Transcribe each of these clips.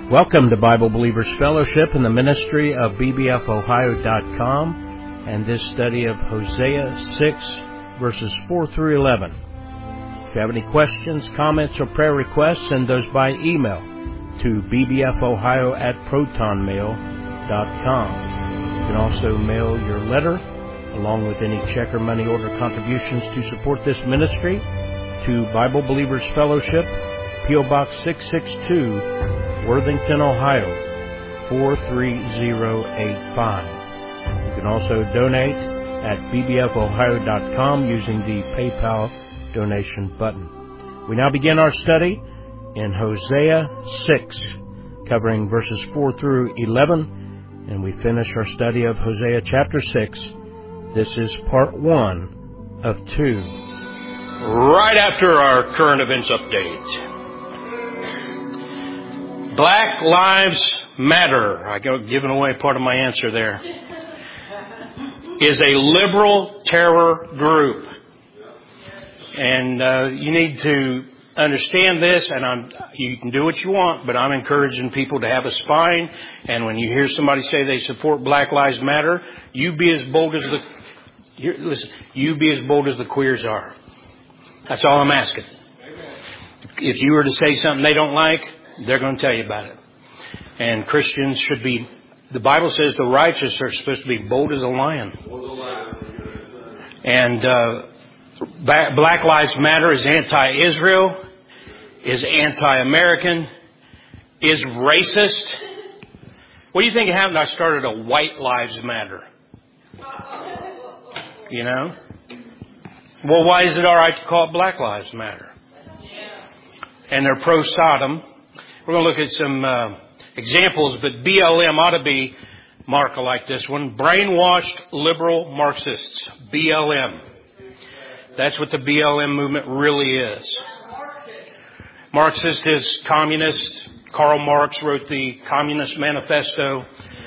Welcome to Bible Believers Fellowship in the ministry of bbfohio.com and this study of Hosea 6, verses 4 through 11. If you have any questions, comments, or prayer requests, send those by email to bbfohio@protonmail.com. You can also mail your letter, along with any check or money order contributions to support this ministry, to Bible Believers Fellowship, P.O. Box 662, Worthington, Ohio, 43085. You can also donate at bbfohio.com using the PayPal donation button. We now begin our study in Hosea 6, covering verses 4 through 11, and we finish our study of Hosea chapter 6. This is part 1 of 2. Right after our current events update. Black Lives Matter, I got given away part of my answer there, is a liberal terror group. And you need to understand this, and you can do what you want, but I'm encouraging people to have a spine. And when you hear somebody say they support Black Lives Matter, you be as bold as the queers are. That's all I'm asking. If you were to say something they don't like, they're going to tell you about it. And Christians should be, the Bible says the righteous are supposed to be bold as a lion. And Black Lives Matter is anti-Israel, is anti-American, is racist. What do you think happened? I started a White Lives Matter. You know? Well, why is it all right to call it Black Lives Matter? And they're pro-Sodom. We're going to look at some examples, but BLM ought to be marked like this one. Brainwashed liberal Marxists. BLM. That's what the BLM movement really is. Marxist is communist. Karl Marx wrote the Communist Manifesto.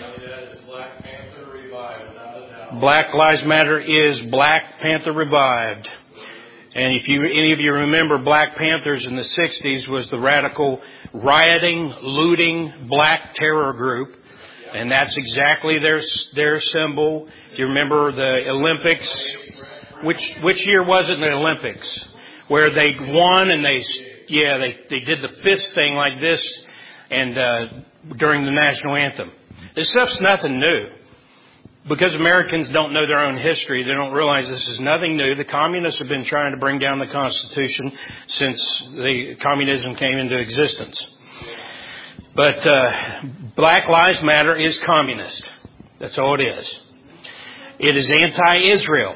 Black Lives Matter is Black Panther revived. And if any of you remember, Black Panthers in the 60s was the radical rioting, looting, black terror group. And that's exactly their symbol. Do you remember the Olympics? Which year was it in the Olympics? Where they won and they did the fist thing like this and during the national anthem. This stuff's nothing new. Because Americans don't know their own history, they don't realize this is nothing new. The communists have been trying to bring down the Constitution since the communism came into existence. But Black Lives Matter is communist. That's all it is. It is anti-Israel.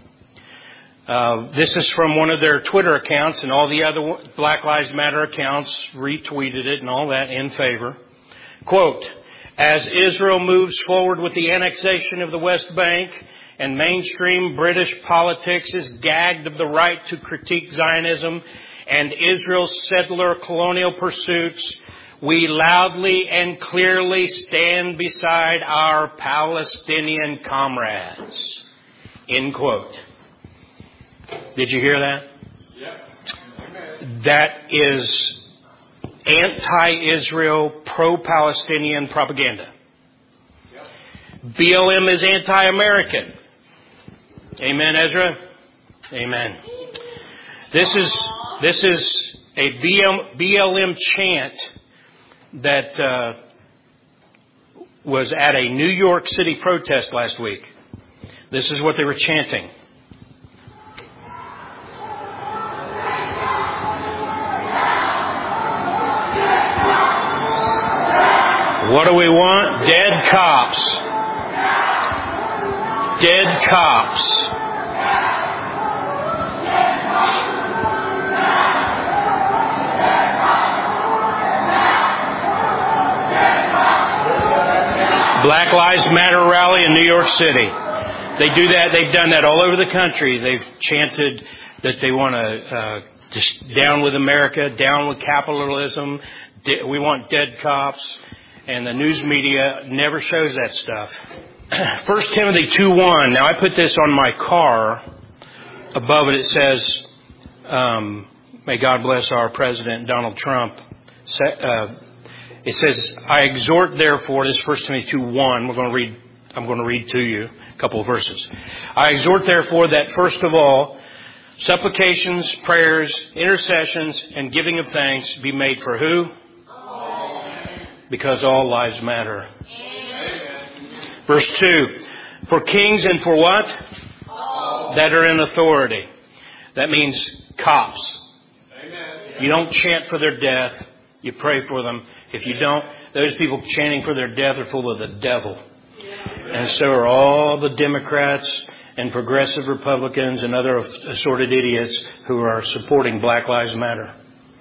This is from one of their Twitter accounts, and all the other Black Lives Matter accounts retweeted it and all that in favor. Quote, as Israel moves forward with the annexation of the West Bank and mainstream British politics is gagged of the right to critique Zionism and Israel's settler colonial pursuits, we loudly and clearly stand beside our Palestinian comrades. End quote. Did you hear that? Yep. That is anti-Israel, pro-Palestinian propaganda. Yep. BLM is anti-American. Amen, Ezra? Amen. This is a BLM chant that was at a New York City protest last week. This is what they were chanting. What do we want? Dead cops. Dead cops. Black Lives Matter rally in New York City. They do that. They've done that all over the country. They've chanted that they want to just down with America, down with capitalism. We want dead cops. And the news media never shows that stuff. 1 Timothy 2:1. Now I put this on my car. Above it says, may God bless our President Donald Trump. it says, I exhort therefore, this is 1 Timothy 2:1. I'm going to read to you a couple of verses. I exhort therefore that first of all, supplications, prayers, intercessions, and giving of thanks be made for who? All. Because all lives matter. Verse 2, for kings and for what? All. That are in authority. That means cops. Amen. You don't chant for their death. You pray for them. If you don't, those people chanting for their death are full of the devil. And so are all the Democrats and progressive Republicans and other assorted idiots who are supporting Black Lives Matter.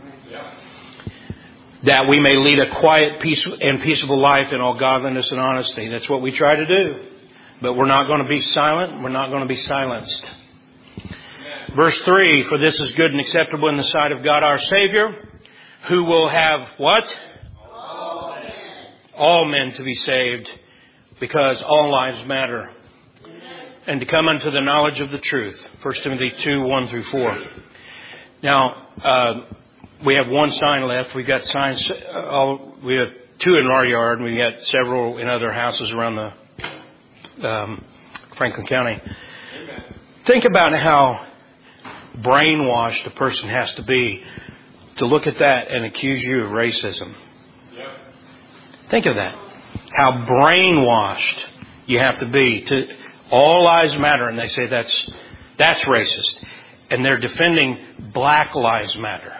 That we may lead a quiet, peaceable life in all godliness and honesty. That's what we try to do. But we're not going to be silent. We're not going to be silenced. Verse 3, for this is good and acceptable in the sight of God our Savior, who will have what? All men to be saved, because all lives matter. And to come unto the knowledge of the truth. 1 Timothy 2:1-4. Now, we have one sign left. We've got signs. We have 2 in our yard, and we've got several in other houses around the Franklin County. Amen. Think about how brainwashed a person has to be to look at that and accuse you of racism. Yep. Think of that. How brainwashed you have to be to all lives matter, and they say that's racist, and they're defending Black Lives Matter.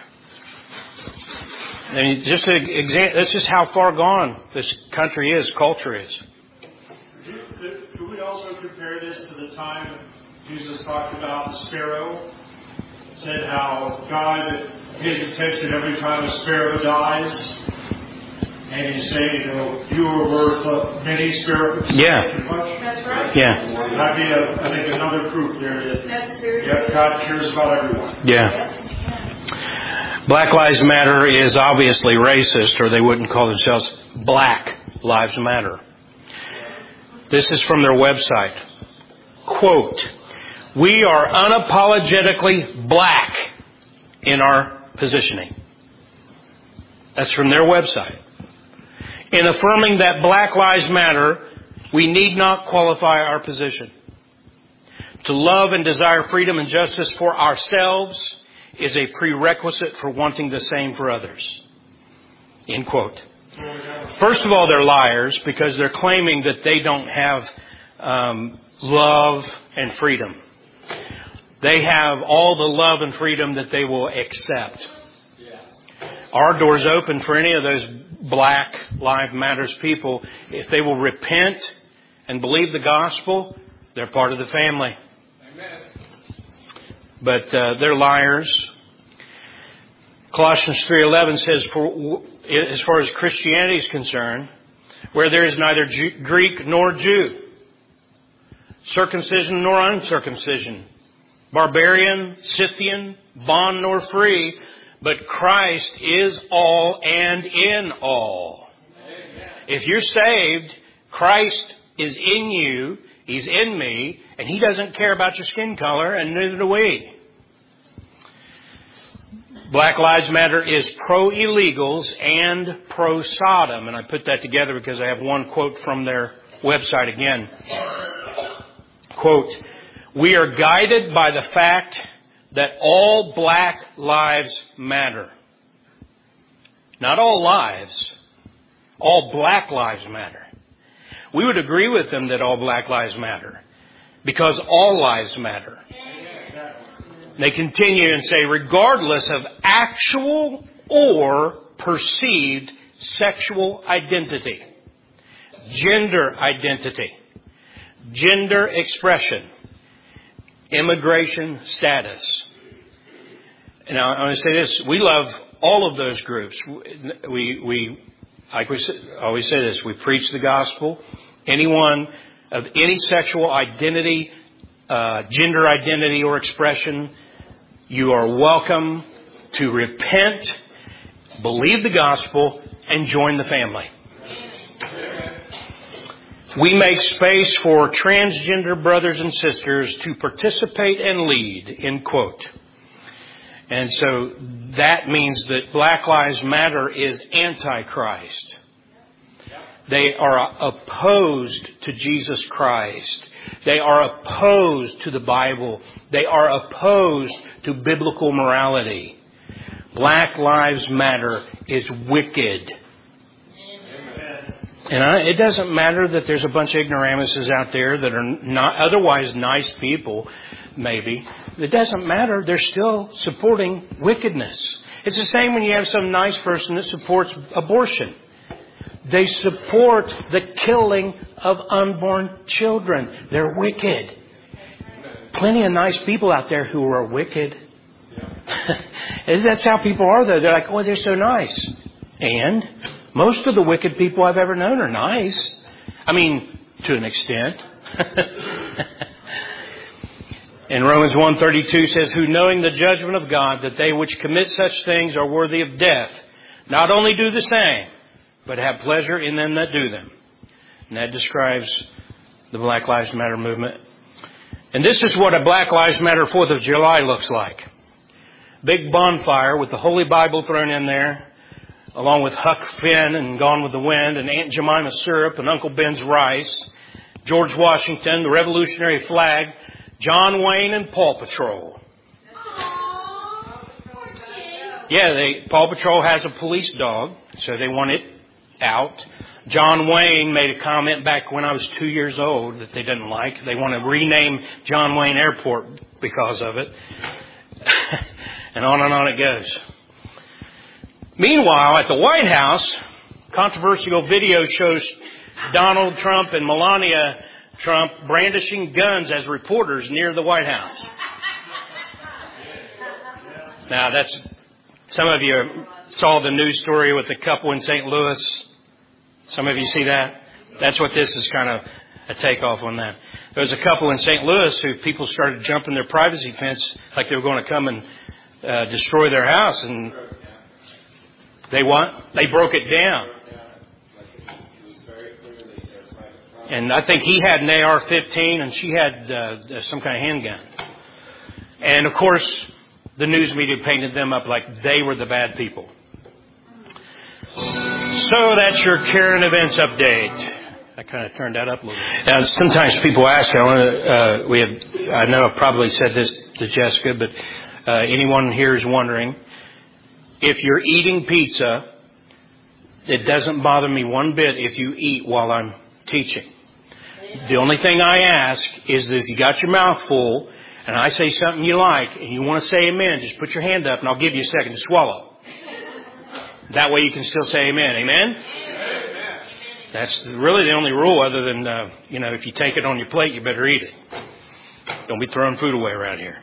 I mean, that's just how far gone this country is, culture is. Do we also compare this to the time Jesus talked about the sparrow? Said how God pays attention every time a sparrow dies. And you say, you are worth many sparrows. Yeah. That's right. Yeah. That'd be, I think, another proof there That's very that God cares about everyone. Yeah. Black Lives Matter is obviously racist, or they wouldn't call themselves Black Lives Matter. This is from their website. Quote, we are unapologetically black in our positioning. That's from their website. In affirming that Black Lives Matter, we need not qualify our position. To love and desire freedom and justice for ourselves is a prerequisite for wanting the same for others. End quote. First of all, they're liars because they're claiming that they don't have love and freedom. They have all the love and freedom that they will accept. Our door's open for any of those Black Lives Matters people. If they will repent and believe the gospel, they're part of the family. Amen. But they're liars. Colossians 3:11 says, as far as Christianity is concerned, where there is neither Greek nor Jew, circumcision nor uncircumcision, barbarian, Scythian, bond nor free, but Christ is all and in all. Amen. If you're saved, Christ is in you, He's in me, and He doesn't care about your skin color, and neither do we. Black Lives Matter is pro-illegals and pro-Sodom, and I put that together because I have one quote from their website again. Quote, we are guided by the fact that all black lives matter. Not all lives. All black lives matter. We would agree with them that all black lives matter because all lives matter. They continue and say, regardless of actual or perceived sexual identity, gender identity, gender expression, immigration status. Now, I want to say this. We love all of those groups. We like we always say this, we preach the gospel. Anyone of any sexual identity, gender identity or expression, you are welcome to repent, believe the gospel, and join the family. We make space for transgender brothers and sisters to participate and lead, end quote. And so that means that Black Lives Matter is anti-Christ. They are opposed to Jesus Christ. They are opposed to the Bible. They are opposed to biblical morality. Black Lives Matter is wicked. And it doesn't matter that there's a bunch of ignoramuses out there that are not otherwise nice people, maybe. It doesn't matter. They're still supporting wickedness. It's the same when you have some nice person that supports abortion. They support the killing of unborn children. They're wicked. Plenty of nice people out there who are wicked. That's how people are, though. They're like, oh, they're so nice. And most of the wicked people I've ever known are nice. I mean, to an extent. And Romans 1:32 says, who knowing the judgment of God, that they which commit such things are worthy of death, not only do the same, but have pleasure in them that do them. And that describes the Black Lives Matter movement. And this is what a Black Lives Matter 4th of July looks like. Big bonfire with the Holy Bible thrown in there, along with Huck Finn and Gone with the Wind and Aunt Jemima syrup and Uncle Ben's rice, George Washington, the Revolutionary flag, John Wayne, and Paw Patrol. Yeah, Paw Patrol has a police dog, so they want it out. John Wayne made a comment back when I was 2 years old that they didn't like. They want to rename John Wayne Airport because of it. And on it goes. Meanwhile, at the White House, controversial video shows Donald Trump and Melania Trump brandishing guns as reporters near the White House. Now, some of you saw the news story with the couple in St. Louis. Some of you see that? That's what this is kind of a takeoff on that. There was a couple in St. Louis who people started jumping their privacy fence like they were going to come and destroy their house, and they broke it down. And I think he had an AR-15 and she had some kind of handgun. And of course, the news media painted them up like they were the bad people. So that's your current events update. I kind of turned that up a little bit. Now, sometimes people ask, I know I've probably said this to Jessica, but anyone here is wondering, if you're eating pizza, it doesn't bother me one bit if you eat while I'm teaching. The only thing I ask is that if you got your mouth full and I say something you like and you want to say amen, just put your hand up and I'll give you a second to swallow. That way you can still say amen. Amen? That's really the only rule, other than, if you take it on your plate, you better eat it. Don't be throwing food away around here.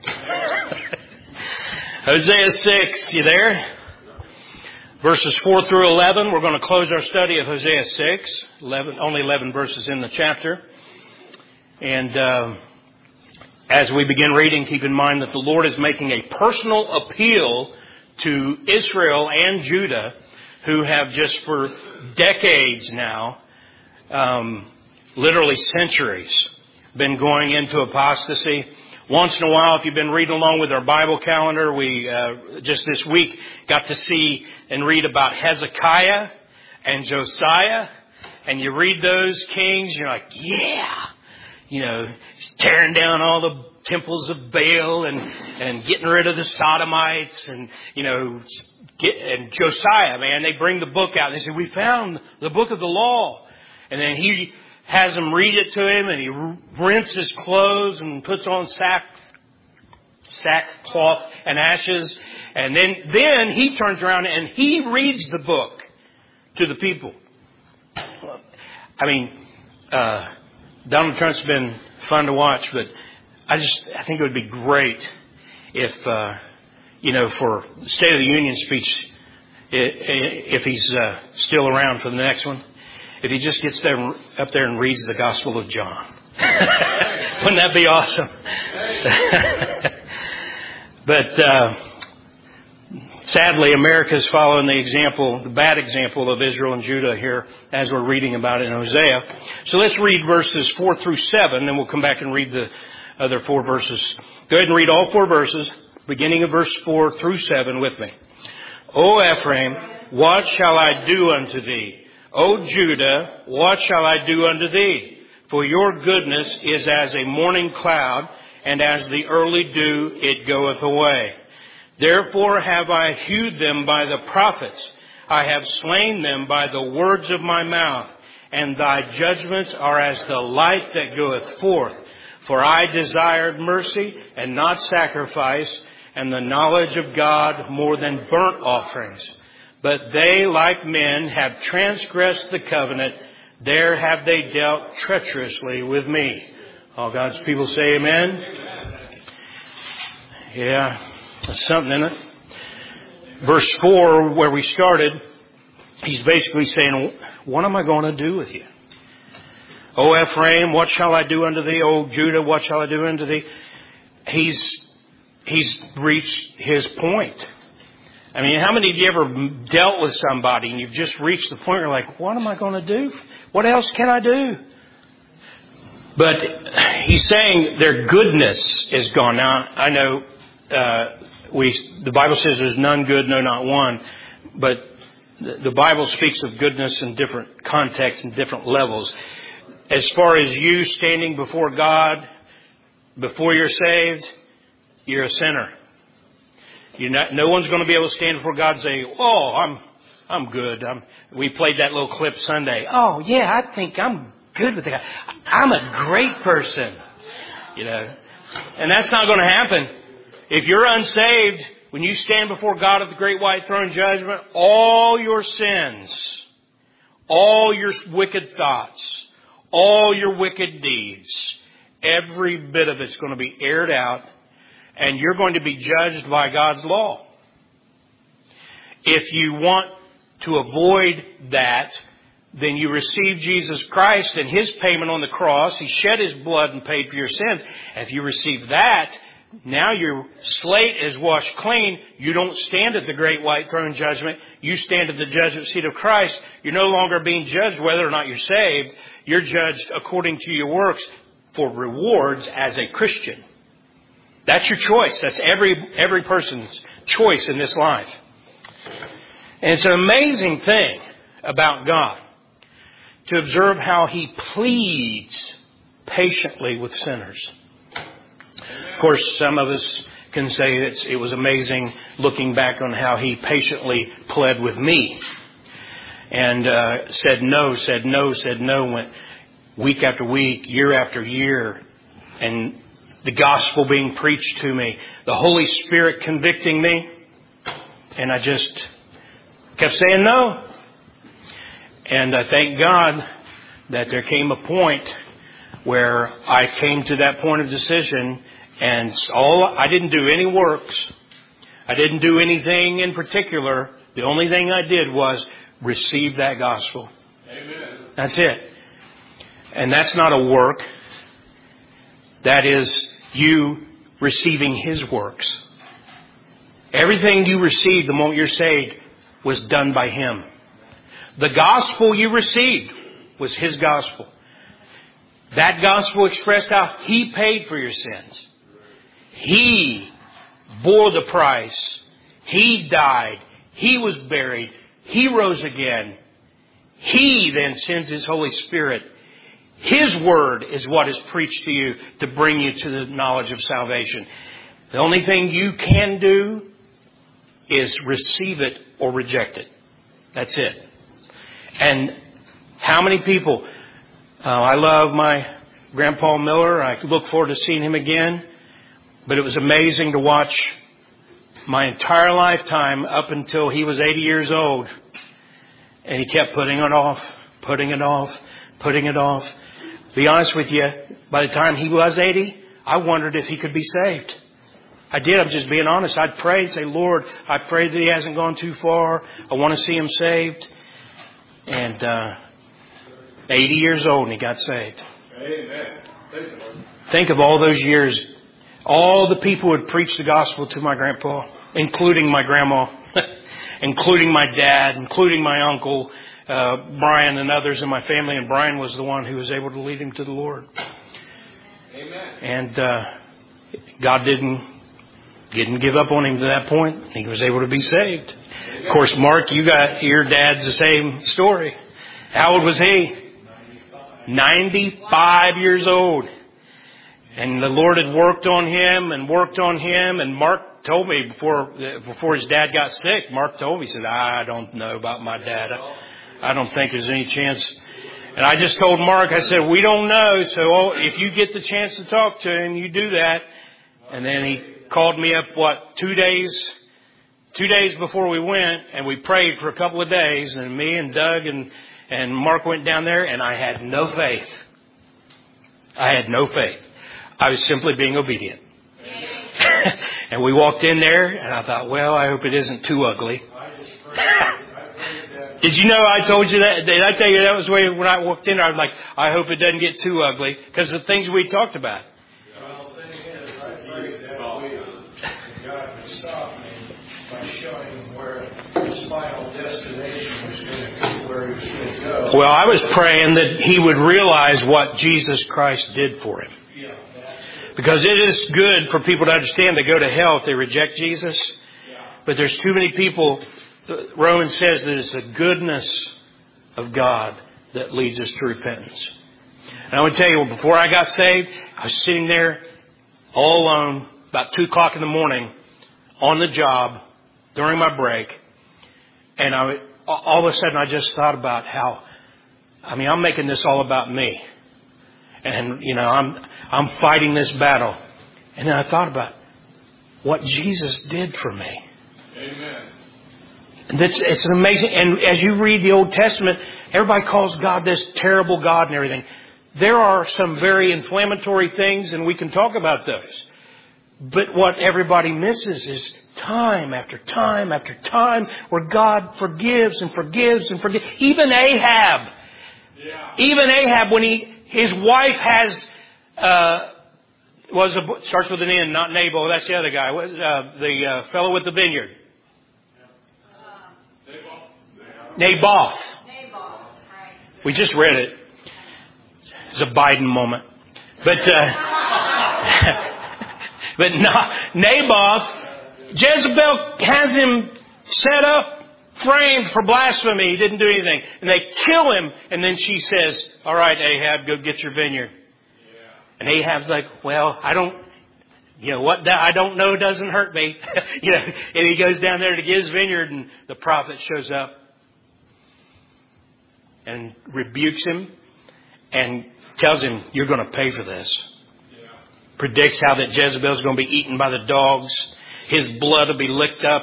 Hosea 6, you there? Verses 4 through 11. We're going to close our study of Hosea 6. Only 11 verses in the chapter. And as we begin reading, keep in mind that the Lord is making a personal appeal to Israel and Judah, who have just for decades now, literally centuries, been going into apostasy. Once in a while, if you've been reading along with our Bible calendar, we just this week got to see and read about Hezekiah and Josiah. And you read those kings, you're like, yeah, tearing down all the temples of Baal and getting rid of the Sodomites and Josiah, man, they bring the book out and they say, we found the book of the law. And then he has them read it to him and he rents his clothes and puts on sackcloth and ashes. And then he turns around and he reads the book to the people. I mean, Donald Trump's been fun to watch, but I think it would be great if, for the State of the Union speech, if he's still around for the next one, if he just gets up there and reads the Gospel of John. Wouldn't that be awesome? But sadly, America is following the bad example of Israel and Judah here as we're reading about it in Hosea. So let's read verses 4 through 7, then we'll come back and read the other 4 verses. Go ahead and read all 4 verses. beginning of verse 4 through 7 with me. O Ephraim, what shall I do unto thee? O Judah, what shall I do unto thee? For your goodness is as a morning cloud, and as the early dew it goeth away. Therefore have I hewed them by the prophets. I have slain them by the words of my mouth. And thy judgments are as the light that goeth forth. For I desired mercy and not sacrifice, and the knowledge of God more than burnt offerings. But they, like men, have transgressed the covenant. There have they dealt treacherously with me. All God's people say amen. Yeah, there's something in it. Verse 4, where we started, he's basically saying, what am I going to do with you? O Ephraim, what shall I do unto thee? O Judah, what shall I do unto thee? He's reached his point. I mean, how many of you ever dealt with somebody and you've just reached the point where you're like, what am I going to do? What else can I do? But he's saying their goodness is gone. Now, I know the Bible says there's none good, no, not one. But the Bible speaks of goodness in different contexts and different levels. As far as you standing before God, before you're saved, you're a sinner. No one's going to be able to stand before God and say, oh, I'm good. We played that little clip Sunday. Oh, yeah, I think I'm good with God. I'm a great person. And that's not going to happen. If you're unsaved, when you stand before God at the great white throne judgment, all your sins, all your wicked thoughts, all your wicked deeds, every bit of it's going to be aired out, and you're going to be judged by God's law. If you want to avoid that, then you receive Jesus Christ and His payment on the cross. He shed His blood and paid for your sins. And if you receive that, now your slate is washed clean. You don't stand at the great white throne judgment. You stand at the judgment seat of Christ. You're no longer being judged whether or not you're saved. You're judged according to your works for rewards as a Christian. That's your choice. That's every person's choice in this life. And it's an amazing thing about God to observe how He pleads patiently with sinners. Of course, some of us can say it was amazing looking back on how He patiently pled with me and said no, went week after week, year after year, and the gospel being preached to me, the Holy Spirit convicting me, and I just kept saying no. And I thank God that there came a point where I came to that point of decision, and I didn't do any works. I didn't do anything in particular. The only thing I did was receive that gospel. Amen. That's it. And that's not a work. That is you receiving His works. Everything you received the moment you're saved was done by Him. The gospel you received was His gospel. That gospel expressed how He paid for your sins. He bore the price. He died. He was buried. He rose again. He then sends His Holy Spirit. His word is what is preached to you to bring you to the knowledge of salvation. The only thing you can do is receive it or reject it. That's it. And how many people... I love my Grandpa Miller. I look forward to seeing him again. But it was amazing to watch my entire lifetime up until he was 80 years old. And he kept putting it off. Be honest with you, by the time he was 80, I wondered if he could be saved. I did. I'm just being honest. I'd pray and say, Lord, I pray that he hasn't gone too far. I want to see him saved. And 80 years old and he got saved. Amen. Think of all those years. All the people who had preached the gospel to my grandpa, including my grandma, including my dad, including my uncle, Brian and others in my family. And Brian was the one who was able to lead him to the Lord. Amen. And God didn't didn't give up on him to that point. He was able to be saved. Of course, Mark, your dad's the same story. How old was he? 95 years old. And the Lord had worked on him. And Mark told me before his dad got sick, Mark told me, he said, I don't know about my dad. I don't think there's any chance. And I just told Mark, I said, we don't know. So if you get the chance to talk to him, you do that. And then he called me up, 2 days? 2 days before we went, and we prayed for a couple of days. And me and Doug and Mark went down there, and I had no faith. I had no faith. I was simply being obedient. And we walked in there, and I thought, well, I hope it isn't too ugly. Did you know I told you that? Did I tell you that was the way when I walked in? I was like, I hope it doesn't get too ugly, because of the things we talked about. Well, the thing is, I prayed that God would stop me by showing where his final destination was going to be, where he was going to go. Well, I was praying that he would realize what Jesus Christ did for him. Because it is good for people to understand they go to hell if they reject Jesus. But there's too many people. Romans says that it's the goodness of God that leads us to repentance. And I want to tell you, before I got saved, I was sitting there all alone about 2 o'clock in the morning on the job during my break. And all of a sudden I just thought about how, I'm making this all about me. And, I'm fighting this battle. And then I thought about what Jesus did for me. Amen. And it's an amazing, and as you read the Old Testament, everybody calls God this terrible God and everything. There are some very inflammatory things, and we can talk about those. But what everybody misses is time after time after time where God forgives and forgives and forgives. Even Ahab. Yeah. Even Ahab, when his wife has, starts with an N, not Nabal, that's the other guy, the fellow with the vineyard. Naboth. We just read it. It's a Biden moment. But Naboth, Jezebel has him set up, framed for blasphemy. He didn't do anything. And they kill him. And then she says, all right, Ahab, go get your vineyard. Yeah. And Ahab's like, well, I don't know doesn't hurt me. And he goes down there to get his vineyard, and the prophet shows up and rebukes him and tells him, you're going to pay for this. Yeah. Predicts how that Jezebel's going to be eaten by the dogs. His blood will be licked up.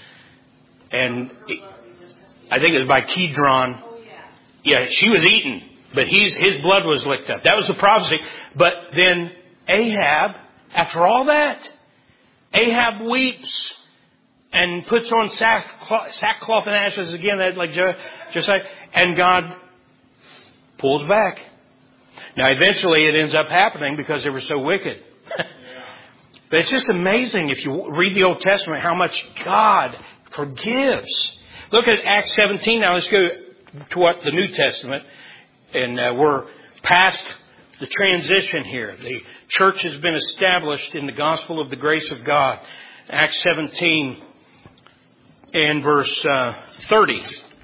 And I think it was by Kidron. Yeah, she was eaten, but his blood was licked up. That was the prophecy. But then Ahab, after all that, Ahab weeps and puts on sackcloth and ashes again, like Josiah, and God pulls back. Now, eventually it ends up happening because they were so wicked. But it's just amazing if you read the Old Testament how much God forgives. Look at Acts 17 now. Let's go to what the New Testament. And we're past the transition here. The church has been established in the gospel of the grace of God. Acts 17 and verse 30.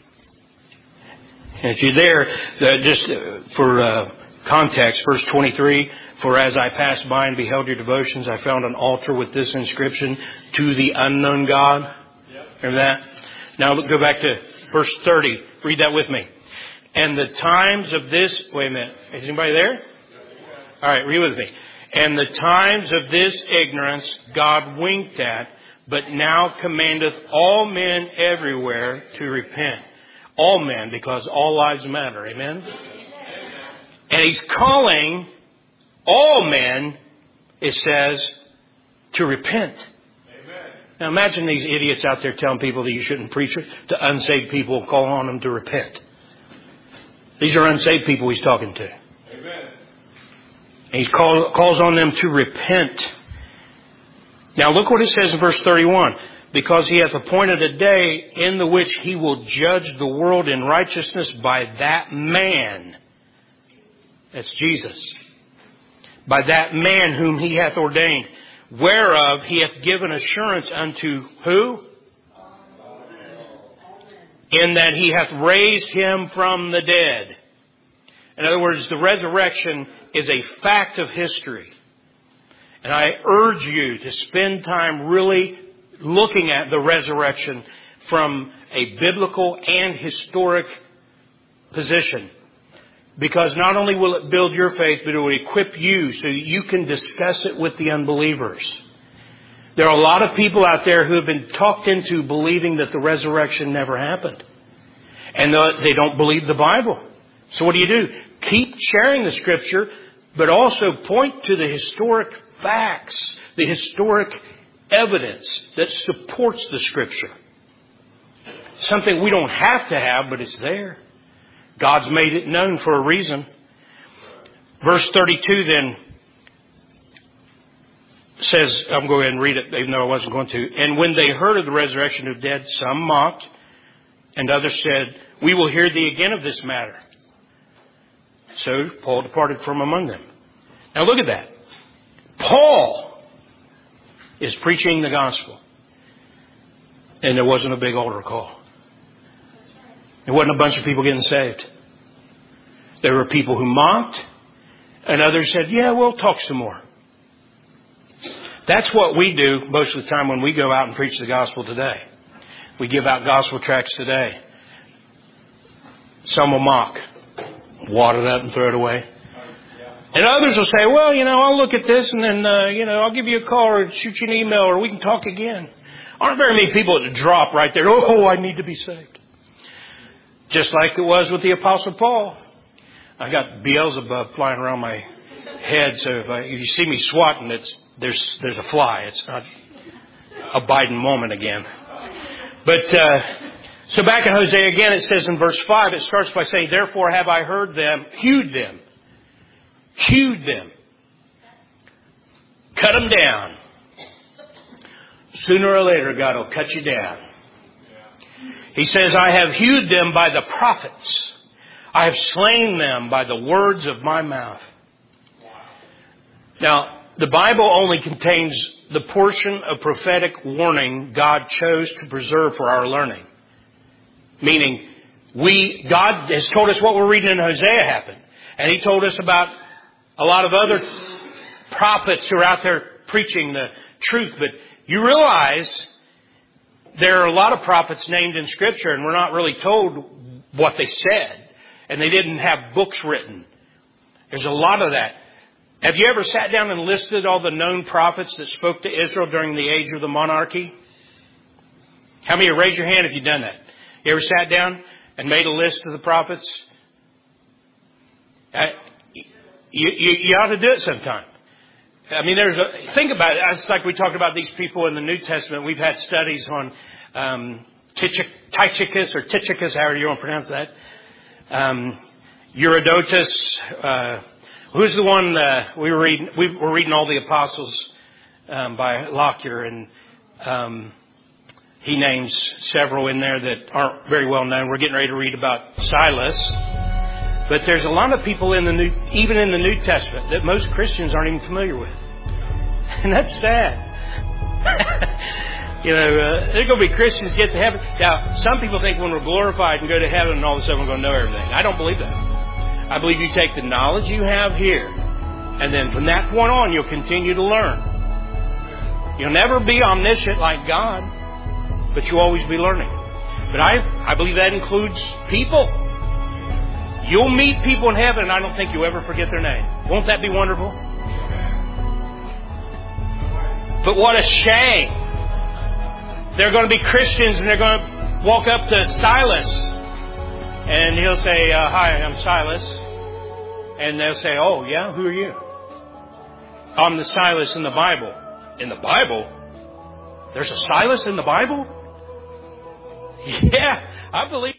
And if you're there, just for context, verse 23, for as I passed by and beheld your devotions, I found an altar with this inscription, to the unknown God. Yep. Remember that? Now go back to verse 30. Read that with me. And the times of this, wait a minute, is anybody there? All right, read with me. And the times of this ignorance God winked at, but now commandeth all men everywhere to repent. All men, because all lives matter. Amen? And He's calling all men, it says, to repent. Amen. Now imagine these idiots out there telling people that you shouldn't preach to unsaved people, calling on them to repent. These are unsaved people He's talking to. Amen. And He calls on them to repent. Now look what it says in verse 31. Because He hath appointed a day in the which He will judge the world in righteousness by that man. That's Jesus. By that man whom He hath ordained. whereof he hath given assurance unto who? In that he hath raised him from the dead. In other words, the resurrection is a fact of history. And I urge you to spend time really looking at the resurrection from a biblical and historic position. Because not only will it build your faith, but it will equip you so that you can discuss it with the unbelievers. There are a lot of people out there who have been talked into believing that the resurrection never happened. And they don't believe the Bible. So what do? Keep sharing the Scripture, but also point to the historic facts, the historic evidence that supports the Scripture. Something we don't have to have, but it's there. God's made it known for a reason. Verse 32 then says, I'm going to go ahead and read it, even though I wasn't going to. And when they heard of the resurrection of the dead, some mocked, and others said, we will hear thee again of this matter. So Paul departed from among them. Now look at that. Paul is preaching the gospel. And there wasn't a big altar call. There wasn't a bunch of people getting saved. There were people who mocked, and others said, yeah, we'll talk some more. That's what we do most of the time when we go out and preach the gospel today. We give out gospel tracts today. Some will mock, wad it up and throw it away. And others will say, well, I'll look at this and then, I'll give you a call or shoot you an email or we can talk again. Aren't very many people that drop right there, oh, I need to be saved. Just like it was with the Apostle Paul. I got Beelzebub flying around my head, so if you see me swatting, there's a fly. It's not a Biden moment again. But so back in Hosea again, it says in verse 5, it starts by saying, therefore have I heard them, hewed them, cut them down. Sooner or later, God will cut you down. He says, I have hewed them by the prophets. I have slain them by the words of my mouth. Now, the Bible only contains the portion of prophetic warning God chose to preserve for our learning. Meaning, God has told us what we're reading in Hosea happened. And He told us about a lot of other prophets who are out there preaching the truth. But you realize there are a lot of prophets named in Scripture and we're not really told what they said. And they didn't have books written. There's a lot of that. Have you ever sat down and listed all the known prophets that spoke to Israel during the age of the monarchy? How many, raise your hand if you've done that? You ever sat down and made a list of the prophets? You ought to do it sometime. I mean, think about it. It's like we talked about these people in the New Testament. We've had studies on Tychicus or Tychicus, however you want to pronounce that. Eudotus. Who's the one we were reading? We were reading all the apostles by Lockyer, and he names several in there that aren't very well known. We're getting ready to read about Silas. But there's a lot of people even in the New Testament that most Christians aren't even familiar with. And that's sad. There's going to be Christians get to heaven. Now, some people think when we're glorified and go to heaven and all of a sudden we're going to know everything. I don't believe that. I believe you take the knowledge you have here, and then from that point on, you'll continue to learn. You'll never be omniscient like God, but you'll always be learning. But I believe that includes people. You'll meet people in heaven, and I don't think you'll ever forget their name. Won't that be wonderful? But what a shame. They're going to be Christians, and they're going to walk up to Silas, and he'll say, hi, I'm Silas. And they'll say, oh, yeah, who are you? I'm the Silas in the Bible. In the Bible? There's a Silas in the Bible? Yeah, I believe.